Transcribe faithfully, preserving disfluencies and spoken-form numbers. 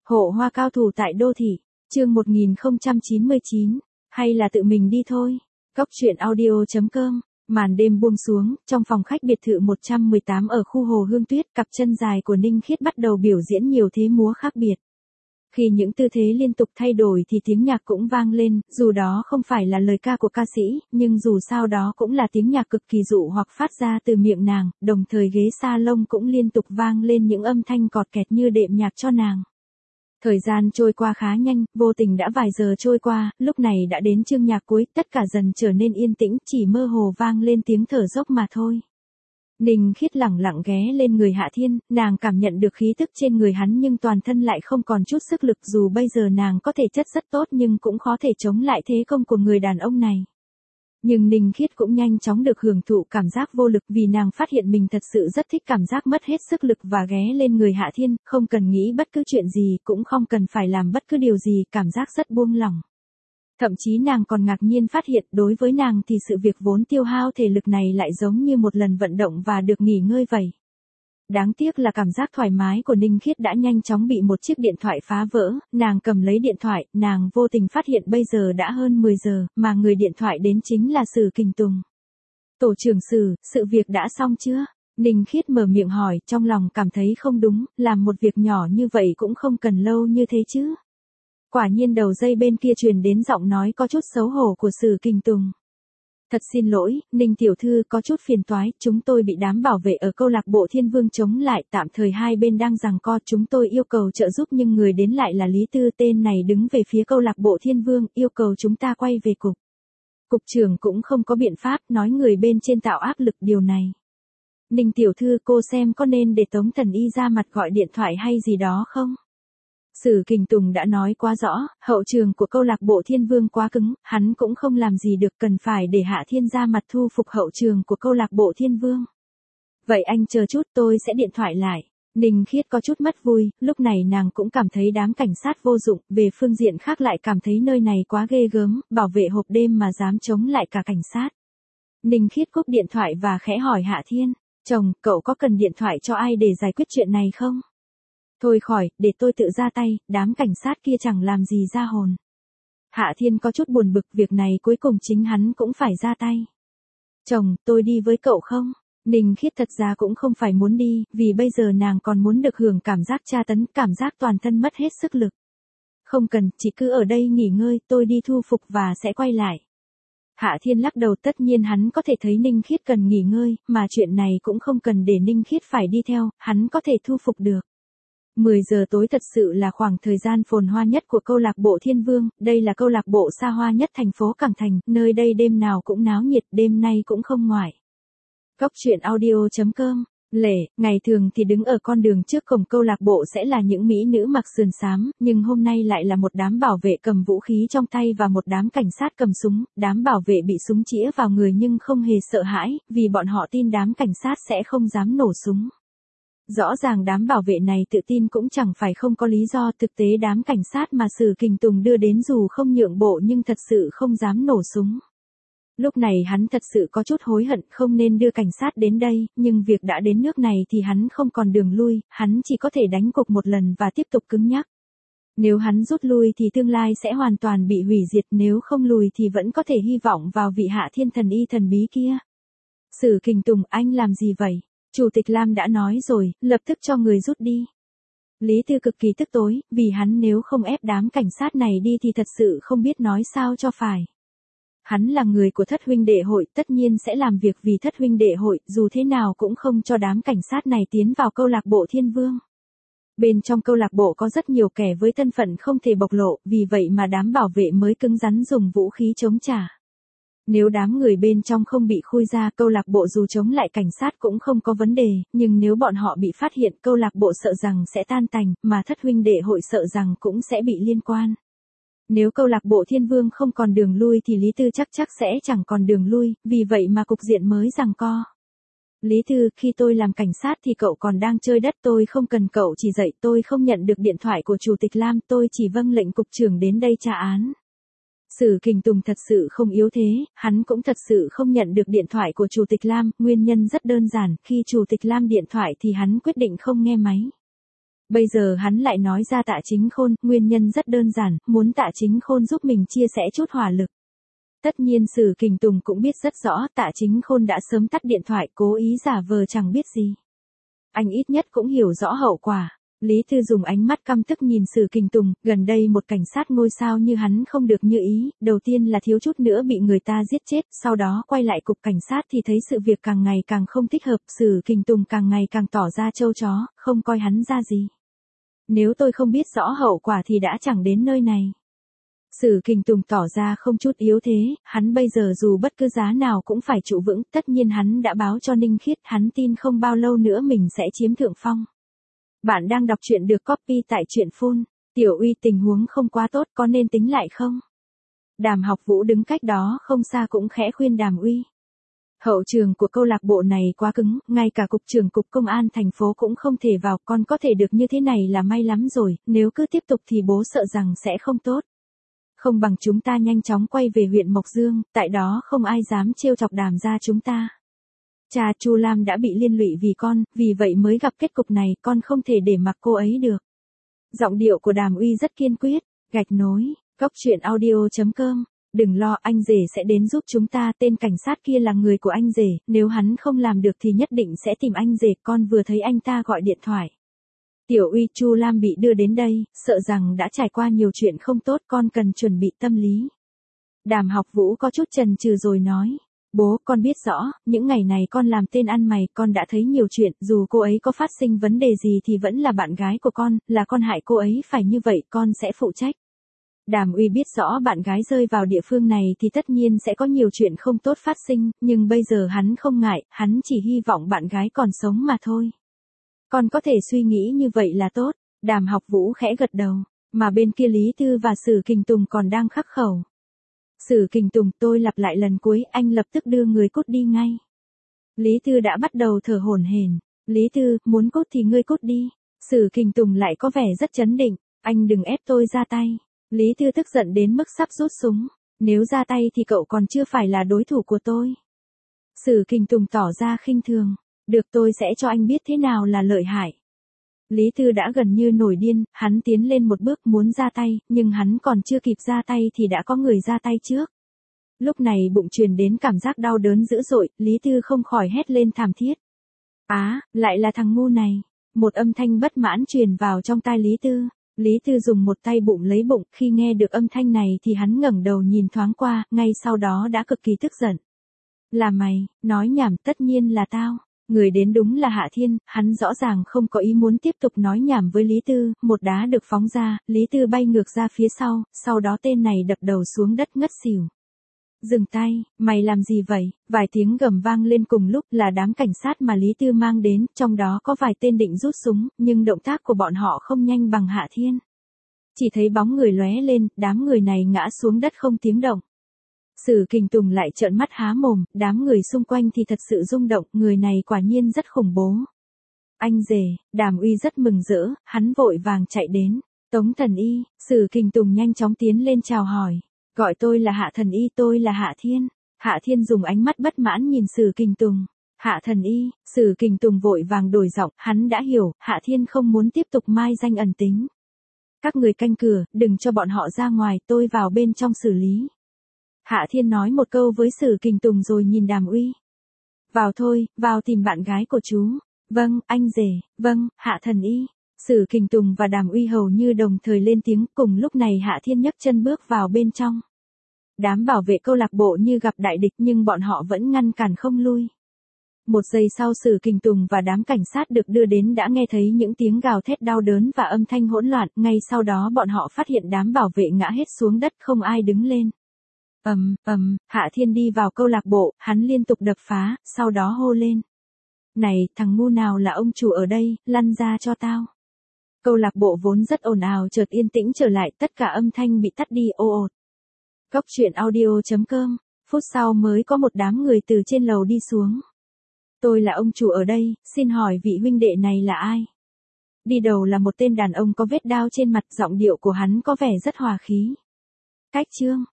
Hộ hoa cao thủ tại đô thị, chương một nghìn không trăm chín mươi chín, hay là tự mình đi thôi. Cốc truyện audio chấm com, màn đêm buông xuống, trong phòng khách biệt thự một trăm mười tám ở khu Hồ Hương Tuyết, cặp chân dài của Ninh Khiết bắt đầu biểu diễn nhiều thế múa khác biệt. Khi những tư thế liên tục thay đổi thì tiếng nhạc cũng vang lên, dù đó không phải là lời ca của ca sĩ, nhưng dù sao đó cũng là tiếng nhạc cực kỳ dụ hoặc phát ra từ miệng nàng, đồng thời ghế salon cũng liên tục vang lên những âm thanh cọt kẹt như đệm nhạc cho nàng. Thời gian trôi qua khá nhanh, vô tình đã vài giờ trôi qua, lúc này đã đến chương nhạc cuối, tất cả dần trở nên yên tĩnh, chỉ mơ hồ vang lên tiếng thở dốc mà thôi. Ninh Khiết lẳng lặng ghé lên người Hạ Thiên, nàng cảm nhận được khí tức trên người hắn nhưng toàn thân lại không còn chút sức lực, dù bây giờ nàng có thể chất rất tốt nhưng cũng khó thể chống lại thế công của người đàn ông này. Nhưng Ninh Khiết cũng nhanh chóng được hưởng thụ cảm giác vô lực vì nàng phát hiện mình thật sự rất thích cảm giác mất hết sức lực và ghé lên người Hạ Thiên, không cần nghĩ bất cứ chuyện gì, cũng không cần phải làm bất cứ điều gì, cảm giác rất buông lỏng. Thậm chí nàng còn ngạc nhiên phát hiện đối với nàng thì sự việc vốn tiêu hao thể lực này lại giống như một lần vận động và được nghỉ ngơi vậy. Đáng tiếc là cảm giác thoải mái của Ninh Khiết đã nhanh chóng bị một chiếc điện thoại phá vỡ, nàng cầm lấy điện thoại, nàng vô tình phát hiện bây giờ đã hơn mười giờ, mà người điện thoại đến chính là Sử Kình Tùng. Tổ trưởng Sử, sự việc đã xong chưa? Ninh Khiết mở miệng hỏi, trong lòng cảm thấy không đúng, làm một việc nhỏ như vậy cũng không cần lâu như thế chứ. Quả nhiên đầu dây bên kia truyền đến giọng nói có chút xấu hổ của Sử Kình Tùng. Thật xin lỗi, Ninh tiểu thư, có chút phiền toái, chúng tôi bị đám bảo vệ ở câu lạc bộ Thiên Vương chống lại, tạm thời hai bên đang giằng co, chúng tôi yêu cầu trợ giúp nhưng người đến lại là Lý Tư, tên này đứng về phía câu lạc bộ Thiên Vương, yêu cầu chúng ta quay về cục. Cục trưởng cũng không có biện pháp, nói người bên trên tạo áp lực điều này. Ninh tiểu thư, cô xem có nên để Tống Thần Y ra mặt gọi điện thoại hay gì đó không? Sử Kình Tùng đã nói quá rõ, hậu trường của câu lạc bộ Thiên Vương quá cứng, hắn cũng không làm gì được, cần phải để Hạ Thiên ra mặt thu phục hậu trường của câu lạc bộ Thiên Vương. Vậy anh chờ chút, tôi sẽ điện thoại lại. Ninh Khiết có chút mất vui, lúc này nàng cũng cảm thấy đám cảnh sát vô dụng, về phương diện khác lại cảm thấy nơi này quá ghê gớm, bảo vệ hộp đêm mà dám chống lại cả cảnh sát. Ninh Khiết cúp điện thoại và khẽ hỏi Hạ Thiên, chồng, cậu có cần điện thoại cho ai để giải quyết chuyện này không? Thôi khỏi, để tôi tự ra tay, đám cảnh sát kia chẳng làm gì ra hồn. Hạ Thiên có chút buồn bực, việc này cuối cùng chính hắn cũng phải ra tay. Chồng, tôi đi với cậu không? Ninh Khiết thật ra cũng không phải muốn đi, vì bây giờ nàng còn muốn được hưởng cảm giác tra tấn, cảm giác toàn thân mất hết sức lực. Không cần, chỉ cứ ở đây nghỉ ngơi, tôi đi thu phục và sẽ quay lại. Hạ Thiên lắc đầu, tất nhiên hắn có thể thấy Ninh Khiết cần nghỉ ngơi, mà chuyện này cũng không cần để Ninh Khiết phải đi theo, hắn có thể thu phục được. mười giờ tối thật sự là khoảng thời gian phồn hoa nhất của câu lạc bộ Thiên Vương, đây là câu lạc bộ xa hoa nhất thành phố Cảng Thành, nơi đây đêm nào cũng náo nhiệt, đêm nay cũng không ngoại. Cốc truyện audio chấm com, Lệ, ngày thường thì đứng ở con đường trước cổng câu lạc bộ sẽ là những mỹ nữ mặc sườn xám, nhưng hôm nay lại là một đám bảo vệ cầm vũ khí trong tay và một đám cảnh sát cầm súng, đám bảo vệ bị súng chĩa vào người nhưng không hề sợ hãi, vì bọn họ tin đám cảnh sát sẽ không dám nổ súng. Rõ ràng đám bảo vệ này tự tin cũng chẳng phải không có lý do, thực tế đám cảnh sát mà Sử Kình Tùng đưa đến dù không nhượng bộ nhưng thật sự không dám nổ súng. Lúc này hắn thật sự có chút hối hận không nên đưa cảnh sát đến đây, nhưng việc đã đến nước này thì hắn không còn đường lui, hắn chỉ có thể đánh cục một lần và tiếp tục cứng nhắc. Nếu hắn rút lui thì tương lai sẽ hoàn toàn bị hủy diệt, nếu không lùi thì vẫn có thể hy vọng vào vị Hạ Thiên thần y thần bí kia. Sử Kình Tùng, anh làm gì vậy? Chủ tịch Lam đã nói rồi, lập tức cho người rút đi. Lý Tư cực kỳ tức tối, vì hắn nếu không ép đám cảnh sát này đi thì thật sự không biết nói sao cho phải. Hắn là người của Thất huynh đệ hội, tất nhiên sẽ làm việc vì Thất huynh đệ hội, dù thế nào cũng không cho đám cảnh sát này tiến vào câu lạc bộ Thiên Vương. Bên trong câu lạc bộ có rất nhiều kẻ với thân phận không thể bộc lộ, vì vậy mà đám bảo vệ mới cứng rắn dùng vũ khí chống trả. Nếu đám người bên trong không bị khui ra, câu lạc bộ dù chống lại cảnh sát cũng không có vấn đề, nhưng nếu bọn họ bị phát hiện, câu lạc bộ sợ rằng sẽ tan tành, mà Thất huynh đệ hội sợ rằng cũng sẽ bị liên quan. Nếu câu lạc bộ Thiên Vương không còn đường lui thì Lý Tư chắc chắc sẽ chẳng còn đường lui, vì vậy mà cục diện mới giằng co. Lý Tư, khi tôi làm cảnh sát thì cậu còn đang chơi đất, tôi không cần cậu chỉ dạy, tôi không nhận được điện thoại của Chủ tịch Lam, tôi chỉ vâng lệnh cục trưởng đến đây tra án. Sử Kình Tùng thật sự không yếu thế, hắn cũng thật sự không nhận được điện thoại của Chủ tịch Lam, nguyên nhân rất đơn giản, khi Chủ tịch Lam điện thoại thì hắn quyết định không nghe máy. Bây giờ hắn lại nói ra Tạ Chính Khôn, nguyên nhân rất đơn giản, muốn Tạ Chính Khôn giúp mình chia sẻ chút hỏa lực. Tất nhiên Sử Kình Tùng cũng biết rất rõ Tạ Chính Khôn đã sớm tắt điện thoại, cố ý giả vờ chẳng biết gì. Anh ít nhất cũng hiểu rõ hậu quả. Lý Tư dùng ánh mắt căm tức nhìn Sử Kình Tùng, gần đây một cảnh sát ngôi sao như hắn không được như ý, đầu tiên là thiếu chút nữa bị người ta giết chết, sau đó quay lại cục cảnh sát thì thấy sự việc càng ngày càng không thích hợp, Sử Kình Tùng càng ngày càng tỏ ra trâu chó, không coi hắn ra gì. Nếu tôi không biết rõ hậu quả thì đã chẳng đến nơi này. Sử Kình Tùng tỏ ra không chút yếu thế, hắn bây giờ dù bất cứ giá nào cũng phải trụ vững, tất nhiên hắn đã báo cho Ninh Khiết, hắn tin không bao lâu nữa mình sẽ chiếm thượng phong. Bạn đang đọc truyện được copy tại truyện phun, Tiểu Uy tình huống không quá tốt, có nên tính lại không? Đàm Học Vũ đứng cách đó không xa cũng khẽ khuyên Đàm Uy. Hậu trường của câu lạc bộ này quá cứng, ngay cả cục trưởng cục công an thành phố cũng không thể vào, con có thể được như thế này là may lắm rồi, nếu cứ tiếp tục thì bố sợ rằng sẽ không tốt. Không bằng chúng ta nhanh chóng quay về huyện Mộc Dương, tại đó không ai dám trêu chọc Đàm gia chúng ta. Cha Chu Lam đã bị liên lụy vì con, vì vậy mới gặp kết cục này, con không thể để mặc cô ấy được. Giọng điệu của Đàm Uy rất kiên quyết, gạch nối, cốc truyện audio chấm com. Đừng lo, anh rể sẽ đến giúp chúng ta, tên cảnh sát kia là người của anh rể, nếu hắn không làm được thì nhất định sẽ tìm anh rể, con vừa thấy anh ta gọi điện thoại. Tiểu Uy, Chu Lam bị đưa đến đây, sợ rằng đã trải qua nhiều chuyện không tốt, con cần chuẩn bị tâm lý. Đàm Học Vũ có chút chần chừ rồi nói. Bố, con biết rõ, những ngày này con làm tên ăn mày, con đã thấy nhiều chuyện, dù cô ấy có phát sinh vấn đề gì thì vẫn là bạn gái của con, là con hại cô ấy phải như vậy, con sẽ phụ trách. Đàm Uy biết rõ bạn gái rơi vào địa phương này thì tất nhiên sẽ có nhiều chuyện không tốt phát sinh, nhưng bây giờ hắn không ngại, hắn chỉ hy vọng bạn gái còn sống mà thôi. Con có thể suy nghĩ như vậy là tốt, Đàm Học Vũ khẽ gật đầu, mà bên kia Lý Tư và Sử Kình Tùng còn đang khắc khẩu. Sử Kình Tùng, tôi lặp lại lần cuối, anh lập tức đưa người cút đi ngay. Lý Tư đã bắt đầu thở hổn hển. Lý Tư, muốn cút thì ngươi cút đi. Sử Kình Tùng lại có vẻ rất chấn định, anh đừng ép tôi ra tay. Lý Tư tức giận đến mức sắp rút súng. Nếu ra tay thì cậu còn chưa phải là đối thủ của tôi. Sử Kình Tùng tỏ ra khinh thường. Được, tôi sẽ cho anh biết thế nào là lợi hại. Lý Tư đã gần như nổi điên, hắn tiến lên một bước muốn ra tay, nhưng hắn còn chưa kịp ra tay thì đã có người ra tay trước. Lúc này bụng truyền đến cảm giác đau đớn dữ dội, Lý Tư không khỏi hét lên thảm thiết. Á, à, lại là thằng ngu này. Một âm thanh bất mãn truyền vào trong tai Lý Tư. Lý Tư dùng một tay bụng lấy bụng, khi nghe được âm thanh này thì hắn ngẩng đầu nhìn thoáng qua, ngay sau đó đã cực kỳ tức giận. Là mày, nói nhảm, tất nhiên là tao. Người đến đúng là Hạ Thiên, hắn rõ ràng không có ý muốn tiếp tục nói nhảm với Lý Tư, một đá được phóng ra, Lý Tư bay ngược ra phía sau, sau đó tên này đập đầu xuống đất ngất xỉu. Dừng tay, mày làm gì vậy? Vài tiếng gầm vang lên cùng lúc là đám cảnh sát mà Lý Tư mang đến, trong đó có vài tên định rút súng, nhưng động tác của bọn họ không nhanh bằng Hạ Thiên. Chỉ thấy bóng người lóe lên, đám người này ngã xuống đất không tiếng động. Sử Kình Tùng lại trợn mắt há mồm, đám người xung quanh thì thật sự rung động, người này quả nhiên rất khủng bố. Anh rể, Đàm Uy rất mừng rỡ, hắn vội vàng chạy đến. Tống Thần Y, Sử Kình Tùng nhanh chóng tiến lên chào hỏi. Gọi tôi là Hạ Thần Y, tôi là Hạ Thiên. Hạ Thiên dùng ánh mắt bất mãn nhìn Sử Kình Tùng. Hạ Thần Y, Sử Kình Tùng vội vàng đổi giọng, hắn đã hiểu, Hạ Thiên không muốn tiếp tục mai danh ẩn tính. Các người canh cửa, đừng cho bọn họ ra ngoài, tôi vào bên trong xử lý. Hạ Thiên nói một câu với Sử Kình Tùng rồi nhìn Đàm Uy. Vào thôi, vào tìm bạn gái của chú. Vâng, anh rể, vâng, Hạ Thần Y. Sử Kình Tùng và Đàm Uy hầu như đồng thời lên tiếng, cùng lúc này Hạ Thiên nhấc chân bước vào bên trong. Đám bảo vệ câu lạc bộ như gặp đại địch nhưng bọn họ vẫn ngăn cản không lui. Một giây sau Sử Kình Tùng và đám cảnh sát được đưa đến đã nghe thấy những tiếng gào thét đau đớn và âm thanh hỗn loạn, ngay sau đó bọn họ phát hiện đám bảo vệ ngã hết xuống đất không ai đứng lên. Ầm, um, ầm, um, Hạ Thiên đi vào câu lạc bộ, hắn liên tục đập phá, sau đó hô lên. Này, thằng ngu nào là ông chủ ở đây, lăn ra cho tao. Câu lạc bộ vốn rất ồn ào chợt yên tĩnh trở lại, tất cả âm thanh bị tắt đi ồ ột. Cốc truyện audio chấm com, phút sau mới có một đám người từ trên lầu đi xuống. Tôi là ông chủ ở đây, xin hỏi vị huynh đệ này là ai? Đi đầu là một tên đàn ông có vết đao trên mặt, giọng điệu của hắn có vẻ rất hòa khí. Cách chương.